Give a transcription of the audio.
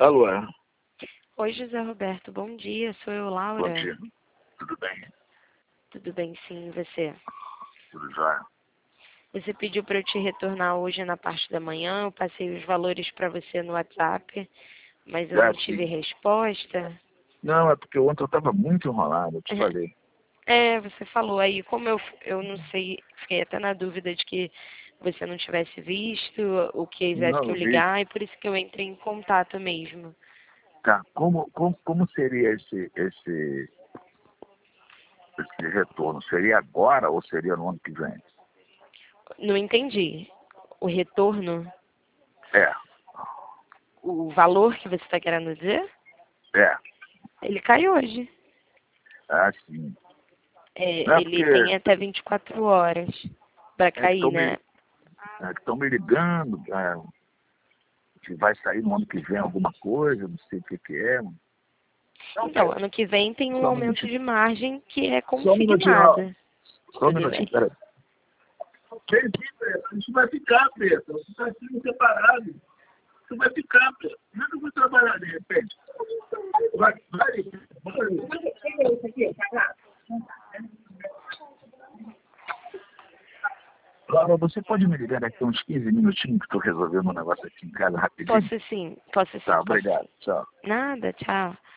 Alô, Oi, José Roberto, bom dia, sou eu, Laura. bom dia. Tudo bem? Tudo bem, sim, e você? Tudo jóia? Você pediu para eu te retornar hoje na parte da manhã, eu passei os valores para você no WhatsApp, mas eu não tive Sim. resposta. Não, é porque ontem eu estava muito enrolado, eu te falei. Você falou aí, como eu não sei, fiquei até na dúvida de que você não tivesse visto, o que quisesse Não, que eu eu vi. ligar, e por isso que eu entrei em contato mesmo. Tá, como seria esse retorno? Seria agora ou seria no ano que vem? Não entendi. O retorno, É, o valor que você está querendo dizer? é. Ele cai hoje. Sim. Não é porque Ele tem até 24 horas para é que cair, né? estão me ligando, que vai sair no ano que vem alguma coisa, não sei o que que é. Então, ano que vem tem um Só um aumento minutinho. de margem que é Só um minutinho, ó. consignada. Só um Tudo minutinho, bem? peraí. Vem aqui, Preta. A gente vai ficar, Preta. Você está sendo separado. Você vai ficar, Preta. Como é que eu vou trabalhar de repente? Vai. Laura, você pode me ligar daqui a uns 15 minutinhos que estou resolvendo um negócio aqui em casa rapidinho? Posso sim, posso sim, Tá, posso obrigado. sim. Tchau. Nada, tchau.